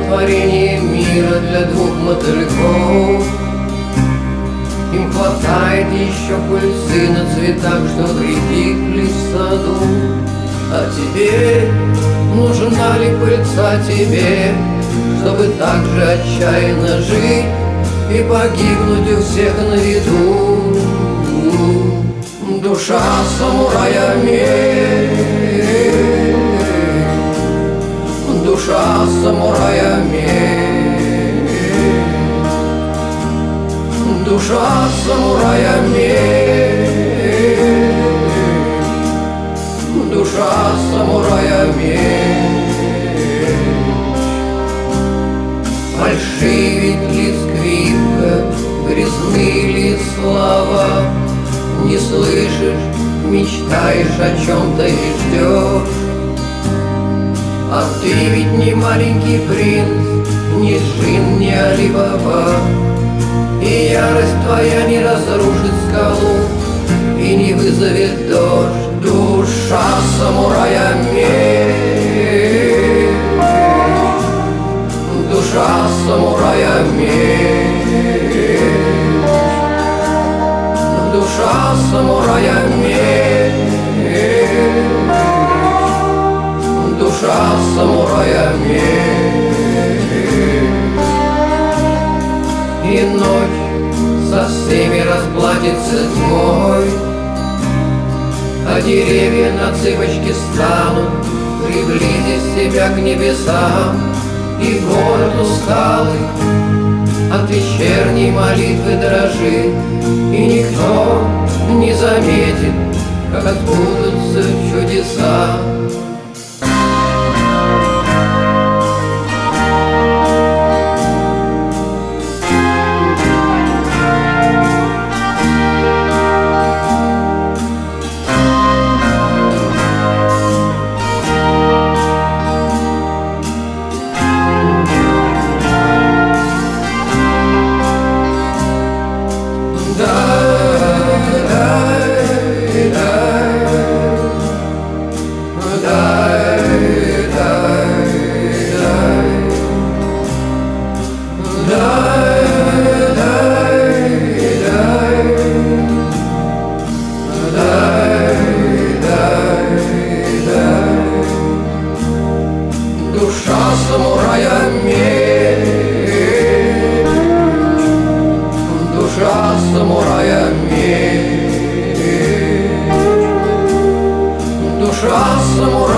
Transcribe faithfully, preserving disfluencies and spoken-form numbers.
творение мира для двух мотыльков. Им хватает еще пыльцы на цветах, что прикипли в саду. А тебе, нужна ли пыльца тебе, чтобы так же отчаянно жить и погибнуть у всех на виду? Душа самурая медь, душа самурая медь, душа самурая медь, душа самурая медь. Фальшивит ли скрипка, грязны ли слова? Не слышишь, мечтаешь о чем-то и ждешь. А ты ведь не маленький принц, не джин, не Али-Баба, и ярость твоя не разрушит скалу и не вызовет дождь. Душа самурая медь, душа самурая медь, душа самурая медь, душа самурая медь. И ночь со всеми расплатится тьмой, а деревья на цыпочки станут, приблизив себя к небесам. И город усталый от вечерней молитвы дрожит, и никто не заметит, как отбудутся чудеса. Душа самурая медь, душа самурая медь, душа самурая